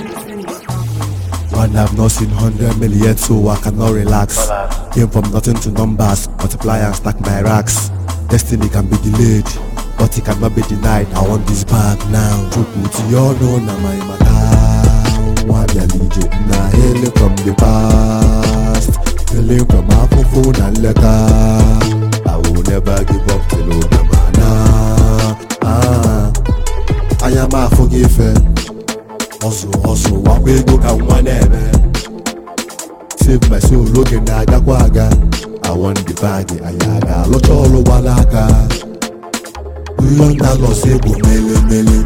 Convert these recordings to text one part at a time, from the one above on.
One I've not seen 100 million yet, so I cannot relax. Came from nothing to numbers, multiply and stack my racks. Destiny can be delayed, but it cannot be denied. I want this bag now. Chukwuti, you know na my mata. One legit na hailing from the past, hailing from Afofo and Leka. I will never give up till Ogamana. I am a forgiven. Hustle, one way go can one ever. Save my soul, looking at Agakwaga. I want the bag, Ayaga, Locholo Walaka. London lost a boom, mele.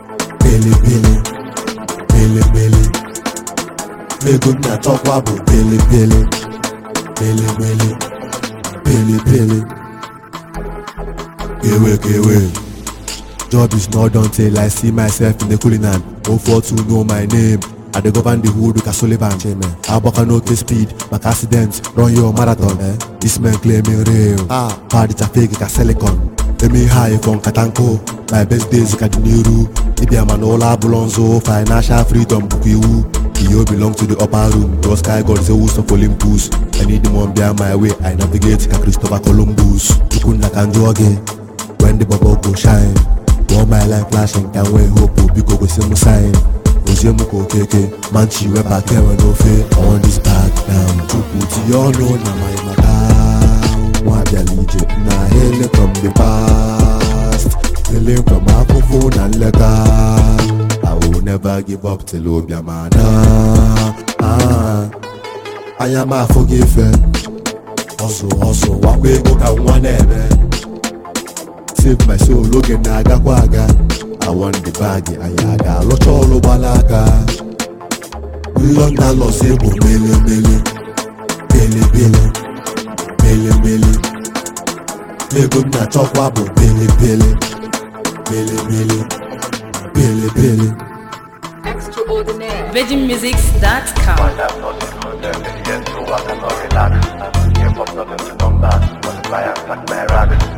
Me good na talk wabu, pele. Kewe. Job is not done till I see myself in the culinary. No for to know my name. I dey govern the hood with a Sullivan. I no case speed, back accidents, run your marathon. This man claiming real. Party ta fake ka silicon. Let me high from Katanko. My best days ka Diniru. Ibi Amanola Bulonzo, financial freedom Bukiwu. You belong to the upper room. Your sky god is a host of Olympus. I need the one behind my way. I navigate ka Christopher Columbus. Tukunda Kanjoge. When the bubble go shine. All my life flashing, can't wait hope because we see my sign. Ozimuko keke, manchi we back here when no fear. I want this back down. Chukwuti, you know na my mata. One legit na hailing from the past, hailing from Afofo and Leka. I will never give up till Obiamana. I am a forgiven. Hustle, one way go can one ever. Save my soul, looking at Agakwaga. I want the bag, Ayaga, Locholo Walaka. London lost a boom, mele. Me good na talk wabu, pele. Extraordinaire. VeggieMusics.com. One I've not seen 100 million, so I cannot relax. Came from nothing to numbers, multiply and stack my racks.